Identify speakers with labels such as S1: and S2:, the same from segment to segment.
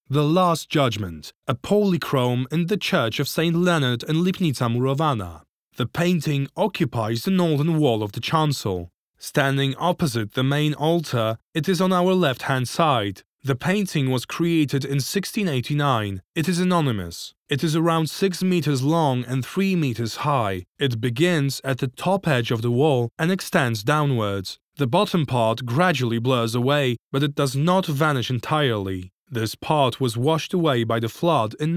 S1: The Last Judgment, a polychrome in the Church of St. Leonard in Lipnica Murowana. The painting occupies the northern wall of the chancel. Standing opposite the main altar, it is on our left-hand side. The painting was created in 1689. It is anonymous. It is around 6 meters long and 3 meters high. It begins at the top edge of the wall and extends downwards. The bottom part gradually blurs away, but it does not vanish entirely. This part was washed away by the flood in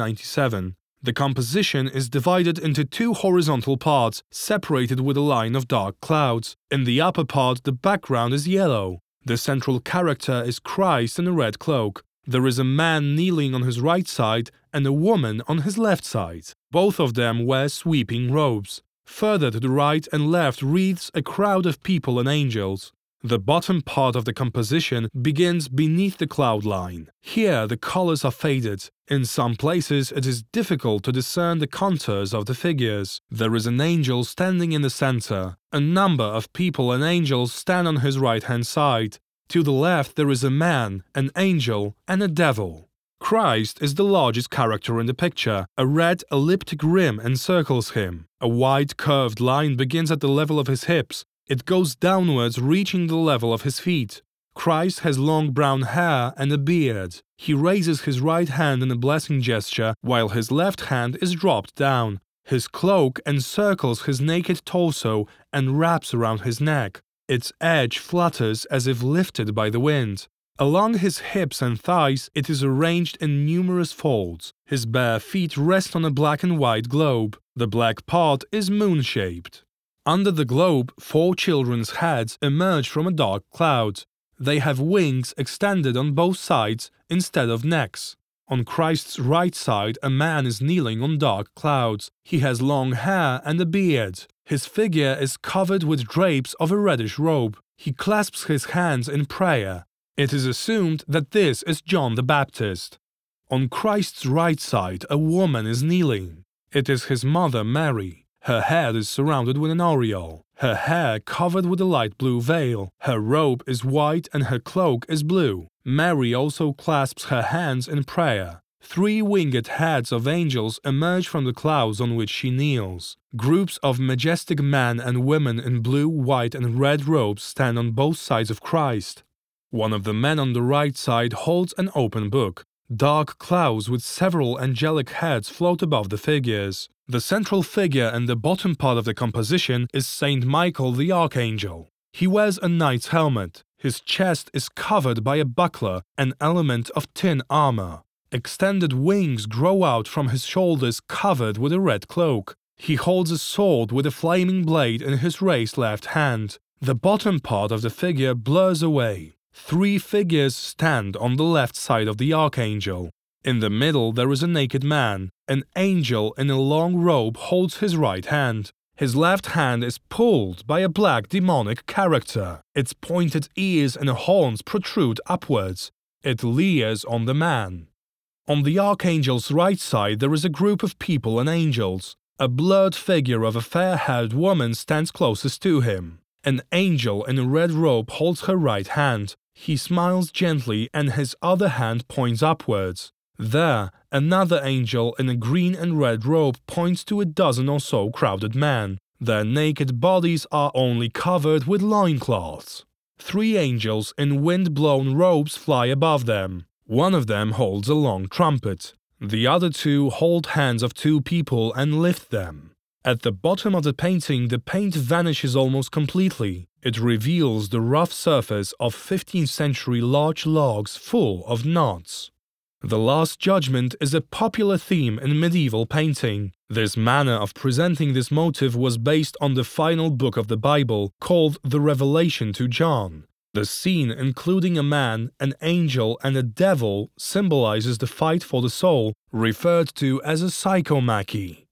S1: 1997. The composition is divided into 2 horizontal parts, separated with a line of dark clouds. In the upper part, the background is yellow. The central character is Christ in a red cloak. There is a man kneeling on his right side and a woman on his left side. Both of them wear sweeping robes. Further to the right and left wreaths a crowd of people and angels. The bottom part of the composition begins beneath the cloud line. Here the colors are faded. In some places it is difficult to discern the contours of the figures. There is an angel standing in the center. A number of people and angels stand on his right-hand side. To the left there is a man, an angel, and a devil. Christ is the largest character in the picture. A red elliptic rim encircles him. A wide curved line begins at the level of his hips. It goes downwards, reaching the level of his feet. Christ has long brown hair and a beard. He raises his right hand in a blessing gesture, while his left hand is dropped down. His cloak encircles his naked torso and wraps around his neck. Its edge flutters as if lifted by the wind. Along his hips and thighs, it is arranged in numerous folds. His bare feet rest on a black and white globe. The black part is moon-shaped. Under the globe, 4 children's heads emerge from a dark cloud. They have wings extended on both sides instead of necks. On Christ's right side, a man is kneeling on dark clouds. He has long hair and a beard. His figure is covered with drapes of a reddish robe. He clasps his hands in prayer. It is assumed that this is John the Baptist. On Christ's right side, a woman is kneeling. It is his mother, Mary. Her head is surrounded with an aureole. Her hair covered with a light blue veil. Her robe is white and her cloak is blue. Mary also clasps her hands in prayer. 3 winged heads of angels emerge from the clouds on which she kneels. Groups of majestic men and women in blue, white and red robes stand on both sides of Christ. One of the men on the right side holds an open book. Dark clouds with several angelic heads float above the figures. The central figure in the bottom part of the composition is Saint Michael the Archangel. He wears a knight's helmet. His chest is covered by a buckler, an element of tin armor. Extended wings grow out from his shoulders covered with a red cloak. He holds a sword with a flaming blade in his raised left hand. The bottom part of the figure blurs away. 3 figures stand on the left side of the archangel. In the middle there is a naked man. An angel in a long robe holds his right hand. His left hand is pulled by a black demonic character. Its pointed ears and horns protrude upwards. It leers on the man. On the archangel's right side there is a group of people and angels. A blurred figure of a fair-haired woman stands closest to him. An angel in a red robe holds her right hand. He smiles gently and his other hand points upwards. There, another angel in a green and red robe points to a dozen or so crowded men. Their naked bodies are only covered with loincloths. 3 angels in wind-blown robes fly above them. One of them holds a long trumpet. The other 2 hold hands of 2 people and lift them. At the bottom of the painting, the paint vanishes almost completely. It reveals the rough surface of 15th century larch logs full of knots. The Last Judgment is a popular theme in medieval painting. This manner of presenting this motive was based on the final book of the Bible, called the Revelation to John. The scene, including a man, an angel, and a devil, symbolizes the fight for the soul, referred to as a psychomachy.